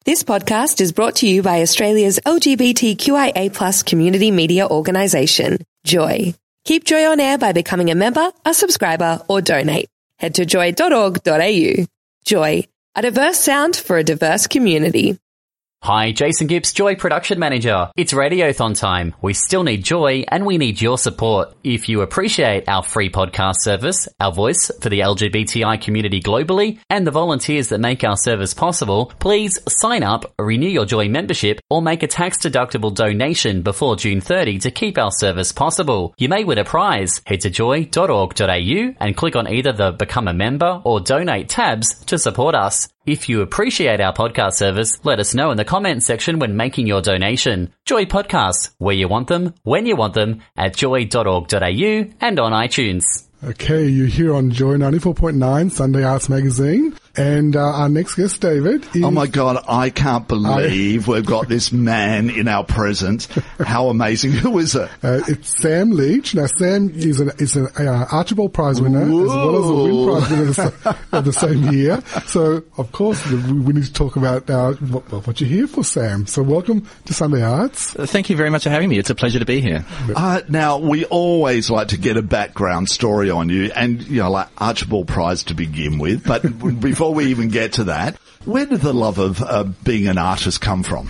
This podcast is brought to you by Australia's LGBTQIA+ community media organisation, Joy. Keep Joy on air by becoming a member, a subscriber, or donate. Head to joy.org.au. Joy, a diverse sound for a diverse community. Hi, Jason Gibbs, Joy Production Manager. It's Radiothon time. We still need Joy and we need your support. If you appreciate our free podcast service, our voice for the LGBTI community globally, and the volunteers that make our service possible, please sign up, renew your Joy membership, or make a tax-deductible donation before June 30 to keep our service possible. You may win a prize. Head to joy.org.au and click on either the Become a Member or Donate tabs to support us. If you appreciate our podcast service, let us know in the comments section when making your donation. Joy Podcasts, where you want them, when you want them, at joy.org.au and on iTunes. Okay, you're here on Joy 94.9, Sunday Arts Magazine. And our next guest, David, is... Oh my God, I can't believe we've got this man in our presence. How amazing. Who is it? It's Sam Leach. Now, Sam is an Archibald Prize winner, as well as a Wynne Prize winner of the same year. So, of course, we need to talk about what you're here for, Sam. So welcome to Sunday Arts. Thank you very much for having me. It's a pleasure to be here. Now, we always like to get a background story on you, and, you know, like Archibald Prize to begin with, but before we even get to that, where did the love of being an artist come from?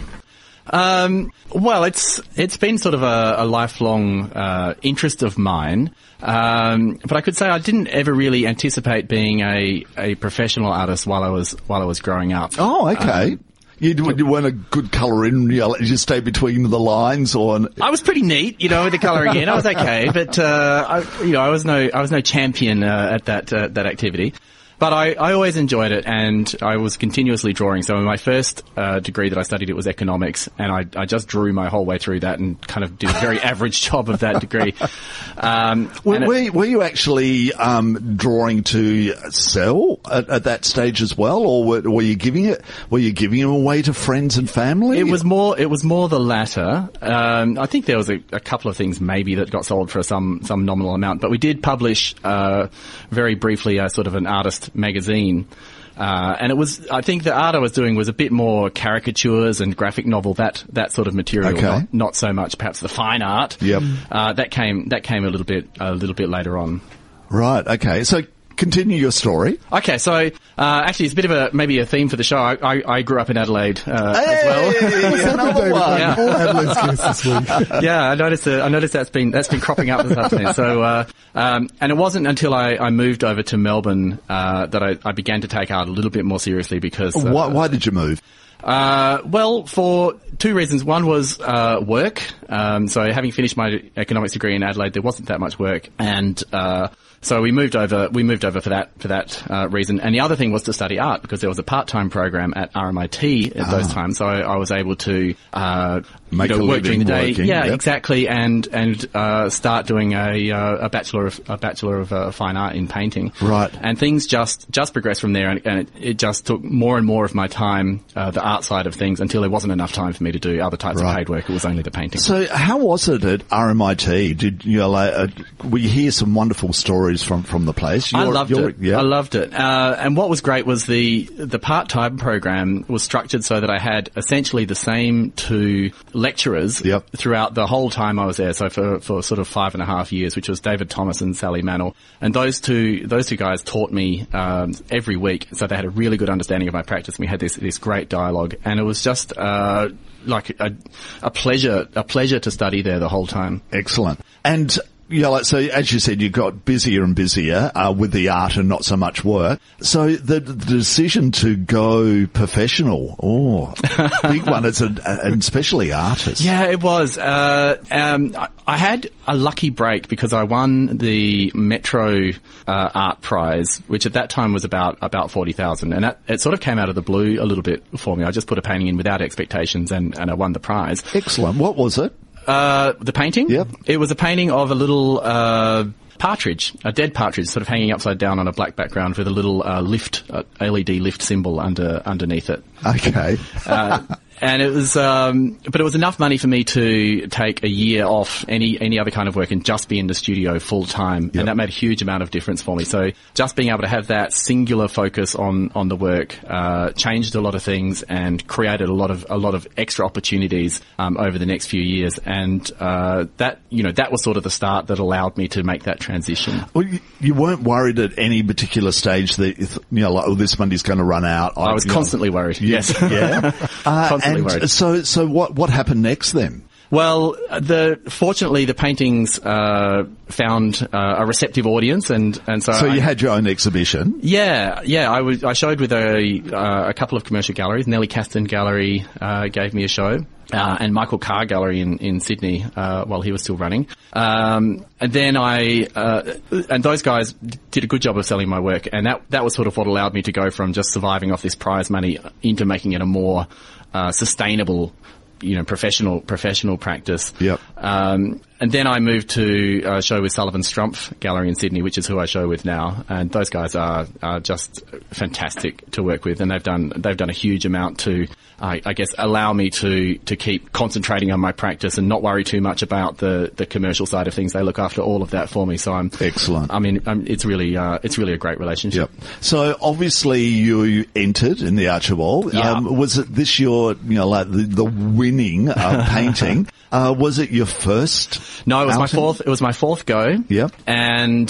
Well, it's been sort of a lifelong interest of mine, but I could say I didn't ever really anticipate being a professional artist while I was growing up. Oh, okay. You weren't a good colour in, you stayed between the lines, or... I was pretty neat, with the colouring in. I was okay, but, I was no champion, at that activity. But I always enjoyed it, and I was continuously drawing. So in my first degree that I studied, it was economics, and I just drew my whole way through that and kind of did a very average job of that degree. Were you actually drawing to sell at that stage as well, or were you giving it away to friends and family? It was more the latter. I think there was a couple of things maybe that got sold for some nominal amount, but we did publish very briefly sort of an artist magazine, and I think the art I was doing was a bit more caricatures and graphic novel, that sort of material. Okay. Not so much perhaps the fine art. Yep. That came a little bit later on. Right. Okay. So continue your story. Okay, so actually, it's a bit of maybe a theme for the show. I grew up in Adelaide as well. Another one. Yeah. All Adelaide's guests this week. Yeah, I noticed that's been cropping up this afternoon. So, and it wasn't until I moved over to Melbourne that I began to take art a little bit more seriously because. Why did you move? Well, for two reasons. One was work. So having finished my economics degree in Adelaide, there wasn't that much work, and so we moved over for that reason. And the other thing was to study art, because there was a part-time program at RMIT at those times. So I was able to work during the day. Yep. Exactly, and start doing a bachelor of fine art in painting. Right. And things just progressed from there, and it just took more and more of my time, the art side of things, until there wasn't enough time for me to do other types of paid work. It was only the painting. So how was it at RMIT? Did we hear some wonderful stories from the place? I loved it. Yeah. I loved it. And what was great was the part-time program was structured so that I had essentially the same two lecturers throughout the whole time I was there. So for sort of 5.5 years, which was David Thomas and Sally Mannell. And those two guys taught me every week, so they had a really good understanding of my practice. We had this great dialogue, and it was just like a pleasure to study there the whole time. Excellent. And so as you said, you got busier and busier with the art and not so much work. So the decision to go professional, big one, and especially artists. Yeah, it was. I had a lucky break because I won the Metro Art Prize, which at that time was about $40,000, and it sort of came out of the blue a little bit for me. I just put a painting in without expectations, and I won the prize. Excellent. What was it? The painting? Yep. It was a painting of a little partridge, a dead partridge, sort of hanging upside down on a black background with a little LED lift symbol underneath it. Okay. And it was, but it was enough money for me to take a year off any other kind of work and just be in the studio full time. Yep. And that made a huge amount of difference for me. So just being able to have that singular focus on the work, changed a lot of things and created a lot of extra opportunities, over the next few years. And, that was sort of the start that allowed me to make that transition. Well, you weren't worried at any particular stage that, like, oh, this money's going to run out. I was constantly worried. Yes. Yeah. Constantly worried. So what happened next then? Well, fortunately the paintings found a receptive audience, and so you had your own exhibition. Yeah. I showed with a couple of commercial galleries. Nellie Caston Gallery gave me a show. And Michael Carr Gallery in Sydney, while he was still running. And then and those guys did a good job of selling my work, and that was sort of what allowed me to go from just surviving off this prize money into making it a more, sustainable, professional practice. Yep. And then I moved to a show with Sullivan Strumpf Gallery in Sydney, which is who I show with now. And those guys are just fantastic to work with, and they've done a huge amount to, I guess, allow me to keep concentrating on my practice and not worry too much about the commercial side of things. They look after all of that for me. So I'm excellent. I mean, it's really a great relationship. Yep. So obviously you entered in the Archibald. Yeah. Was it this your, like the winning painting? Was it your first? No, it was outing? It was my fourth go. Yep. And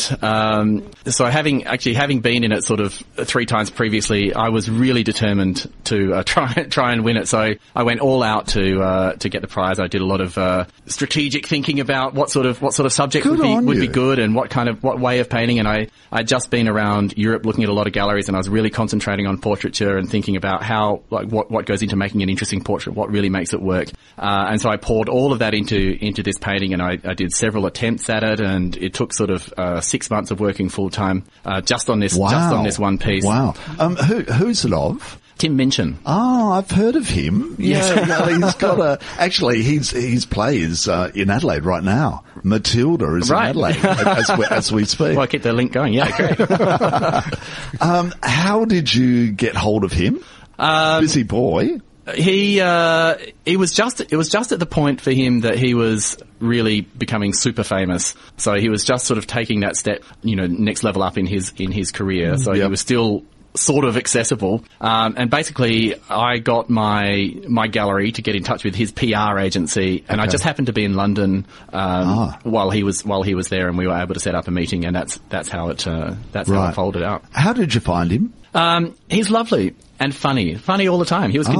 so having been in it sort of 3 times previously, I was really determined to try and win it. So I went all out to get the prize. I did a lot of strategic thinking about what sort of subject would be good and what way of painting. And I'd just been around Europe looking at a lot of galleries, and I was really concentrating on portraiture and thinking about how, like, what goes into making an interesting portrait, what really makes it work. And so I poured all of that into this painting, and I did several attempts at it, and it took sort of 6 months of working full time just on this one piece. Wow. Who's it of? Tim Minchin. Oh, I've heard of him. Yeah, he's got his play is in Adelaide right now. Matilda is in Adelaide as we speak. Well, I keep the link going. Yeah, great. How did you get hold of him? Busy boy. It was just at the point for him that he was really becoming super famous. So he was just sort of taking that step, next level up in his career. So he was still sort of accessible. And basically I got my gallery to get in touch with his PR agency, and I just happened to be in London, while he was there, and we were able to set up a meeting, and that's how it folded out. How did you find him? He's lovely. And funny all the time. He was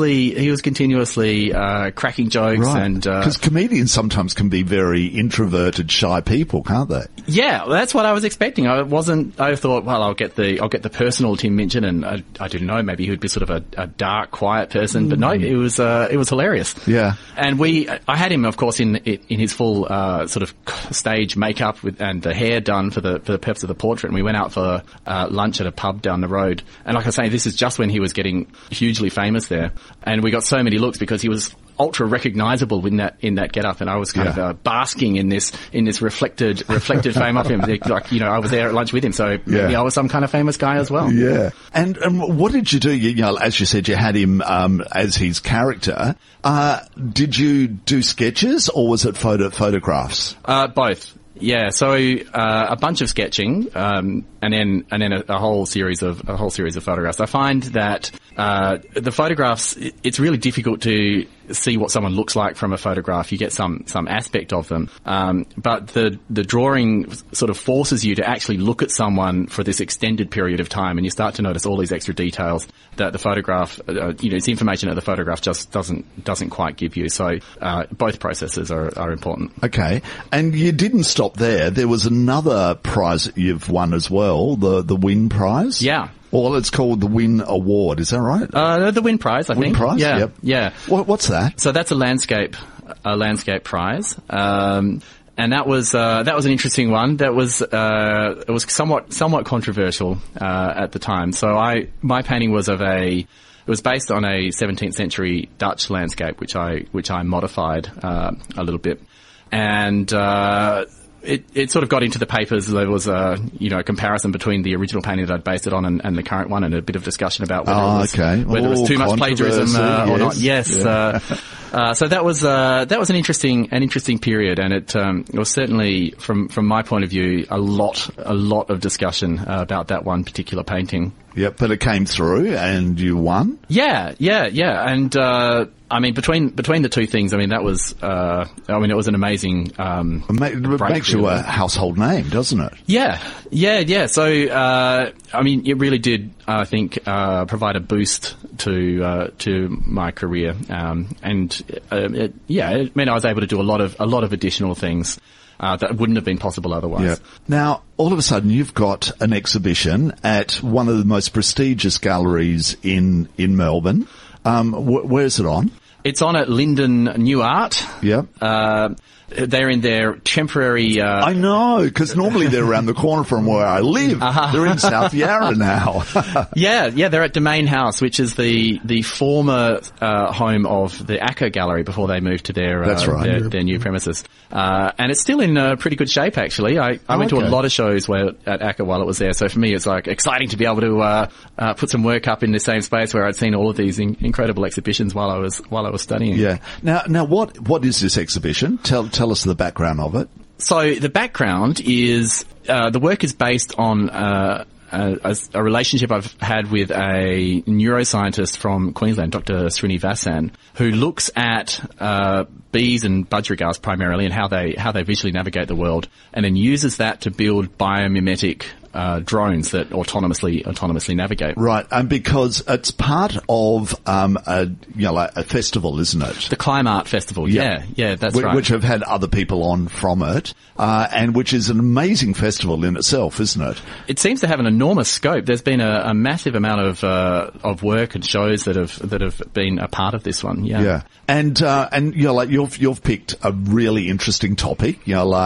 continuously cracking jokes, and because comedians sometimes can be very introverted, shy people, can't they? Yeah, well, that's what I was expecting. I thought, well, I'll get the personal Tim Minchin, and I didn't know, maybe he would be sort of a dark, quiet person, but no, it was hilarious. Yeah, and I had him, of course, in his full sort of stage makeup and the hair done for the purpose of the portrait, and we went out for lunch at a pub down the road. And like I say, this is just when he was getting hugely famous there, and we got so many looks because he was ultra recognizable in that get-up, and I was kind of basking in this reflected fame of him. Like, I was there at lunch with him, so maybe I was some kind of famous guy as well. Yeah. And what did you do? As you said, you had him as his character. Did you do sketches, or was it photographs? Both. Yeah, so a bunch of sketching, and then a whole series of photographs. I find that the photographs, it's really difficult to see what someone looks like from a photograph. You get some aspect of them, but the drawing sort of forces you to actually look at someone for this extended period of time, and you start to notice all these extra details that the photograph, it's information that the photograph just doesn't quite give you. So both processes are important. Okay, and you didn't stop there. There was another prize that you've won as well, the Win Prize. Yeah. Well, it's called the Win Award. Is that right? The Win Prize, I think. Win Prize? Yeah. Yep. Yeah. What's that? So that's a landscape prize. And that was an interesting one. It was somewhat controversial, at the time. So my painting was it was based on a 17th century Dutch landscape, which I modified, a little bit. And, it sort of got into the papers. There was a comparison between the original painting that I'd based it on and the current one, and a bit of discussion about whether it was too much plagiarism or not. Yes. Yeah. So that was an interesting period, and it was certainly from my point of view a lot of discussion about that one particular painting. Yep, but it came through and you won? Yeah. And, between the two things, that was, it was an amazing, it makes you a household name, doesn't it? Yeah. So, it really did, I think, provide a boost to my career. It meant I was able to do a lot of additional things. That wouldn't have been possible otherwise. Yeah. Now, all of a sudden, you've got an exhibition at one of the most prestigious galleries in Melbourne. Where's it on? It's on at Linden New Art. Yeah. They're in their temporary... I know, because normally they're around the corner from where I live. They're in South Yarra now. Yeah, they're at Domain House, which is the former home of the Acker Gallery before they moved to their their new premises. And it's still in pretty good shape, actually. I went to a lot of shows at Acker while it was there, so for me it's like exciting to be able to put some work up in the same space where I'd seen all of these incredible exhibitions while I was studying. Yeah. Now what is this exhibition? Tell us the background of it. So the background is the work is based on a relationship I've had with a neuroscientist from Queensland, Dr. Srinivasan, who looks at bees and budgerigars primarily and how they visually navigate the world, and then uses that to build biomimetic drones that autonomously navigate. Right, and because it's part of a festival, isn't it? The Climb Art Festival. Yeah, that's right. Which have had other people on from it, and which is an amazing festival in itself, isn't it? It seems to have an enormous scope. There's been a massive amount of work and shows that have been a part of this one. Yeah. Yeah. And you've picked a really interesting topic,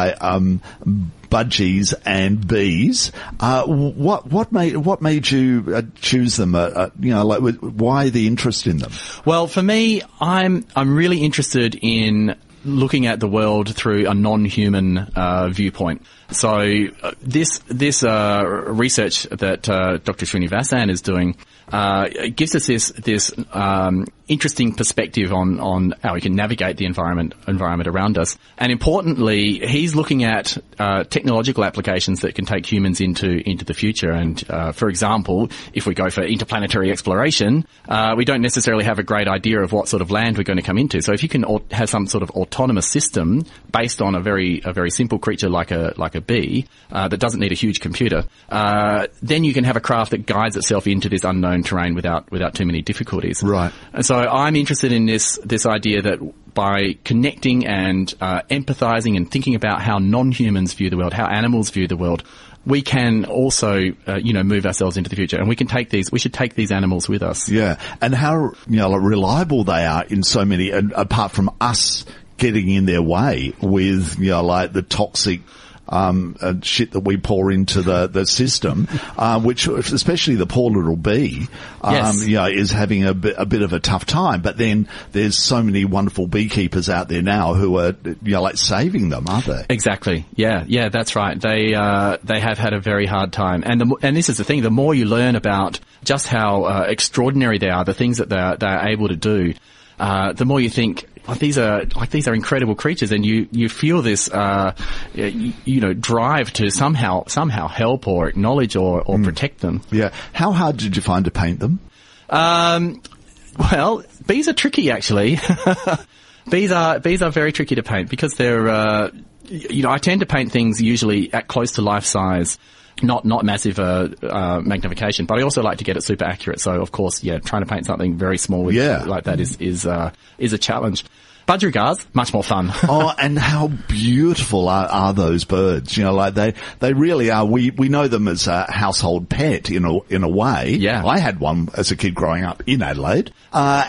budgies and bees. What made you choose them? Why the interest in them? Well, for me, I'm really interested in looking at the world through a non-human viewpoint. So this research that Dr. Srinivasan is doing gives us this interesting perspective on how we can navigate the environment around us. And importantly, he's looking at technological applications that can take humans into the future. And for example, if we go for interplanetary exploration, we don't necessarily have a great idea of what sort of land we're going to come into. So if you can have some sort of autonomous system based on a very simple creature like a bee that doesn't need a huge computer, then you can have a craft that guides itself into this unknown terrain without too many difficulties. Right. And so I'm interested in this idea that by connecting and empathizing and thinking about how non-humans view the world, how animals view the world, we can also, move ourselves into the future, and we should take these animals with us. Yeah. And how, reliable they are in so many, apart from us getting in their way with, the toxic shit that we pour into the system, which especially the poor little bee, is having a bit of a tough time. But then there's so many wonderful beekeepers out there now who are, saving them, aren't they? Exactly. Yeah, that's right. They have had a very hard time. And this is the thing, the more you learn about just how extraordinary they are, the things that they're able to do, the more you think, these are incredible creatures, and you feel this drive to somehow help or acknowledge or protect them. Yeah. How hard did you find to paint them? Well, bees are tricky actually. Bees are very tricky to paint because they're I tend to paint things usually at close to life size. Not massive magnification, but I also like to get it super accurate. So of course, trying to paint something very small like that is a challenge. Budgerigars, much more fun. Oh, and how beautiful are those birds? They really are. We know them as a household pet in a way. Yeah. I had one as a kid growing up in Adelaide. But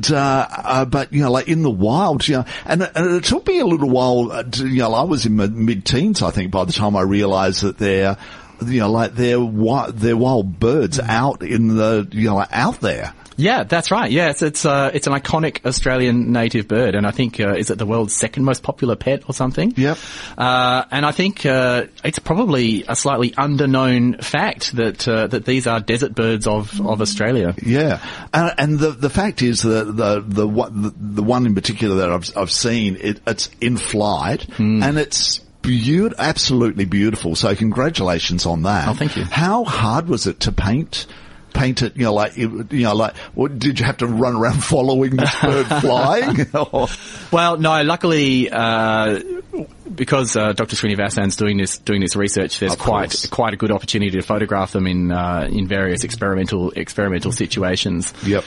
in the wild, and it took me a little while, I was in my mid-teens, I think, by the time I realized that they're wild birds out in out there. Yeah, that's right. Yes, it's an iconic Australian native bird, and I think is it the world's second most popular pet or something? Yep. And I think it's probably a slightly underknown fact that these are desert birds of Australia. Yeah, and the fact is that the one in particular that I've seen, it's in flight, and it's absolutely beautiful. So congratulations on that. Oh, thank you. How hard was it to paint it, what, did you have to run around following this bird flying? Well, no, luckily, because Dr. Srinivasan's doing this research, there's quite a good opportunity to photograph them in various experimental situations. Yep.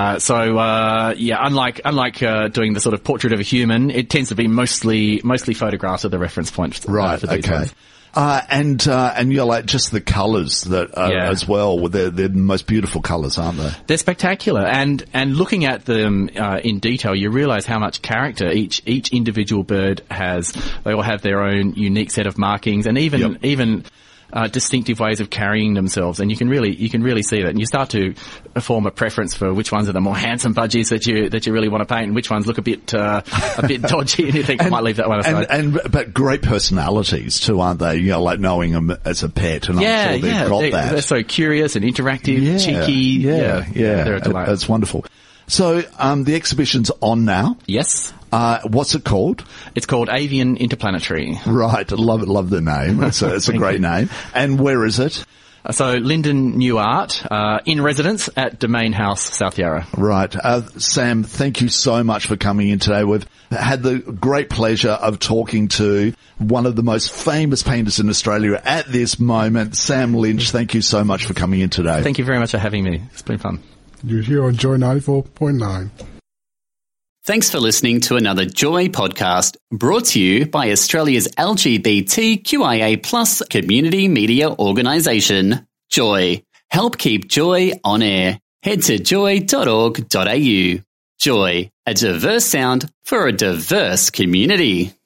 Unlike doing the sort of portrait of a human, it tends to be mostly photographs of the reference point. Right. For these ones. And just the colours that as well. They're the most beautiful colours, aren't they? They're spectacular, and looking at them in detail, you realise how much character each individual bird has. They all have their own unique set of markings, and even distinctive ways of carrying themselves, and you can really see that, and you start to form a preference for which ones are the more handsome budgies that you really want to paint, and which ones look a bit dodgy, and you think I might leave that one aside. But great personalities too, aren't they? Like knowing them as a pet, and I'm sure they've got that. They're so curious and interactive, cheeky. They're a delight. That's wonderful. So the exhibition's on now. Yes. What's it called? It's called Avian Interplanetary. Right. I love the name. It's a great name. And where is it? So Lyndon New Art, in residence at Domain House, South Yarra. Right. Sam, thank you so much for coming in today. We've had the great pleasure of talking to one of the most famous painters in Australia at this moment, Sam Lynch. Thank you so much for coming in today. Thank you very much for having me. It's been fun. You're here on Joy 94.9. Thanks for listening to another Joy podcast brought to you by Australia's LGBTQIA+ community media organisation, Joy. Help keep Joy on air. Head to joy.org.au. Joy, a diverse sound for a diverse community.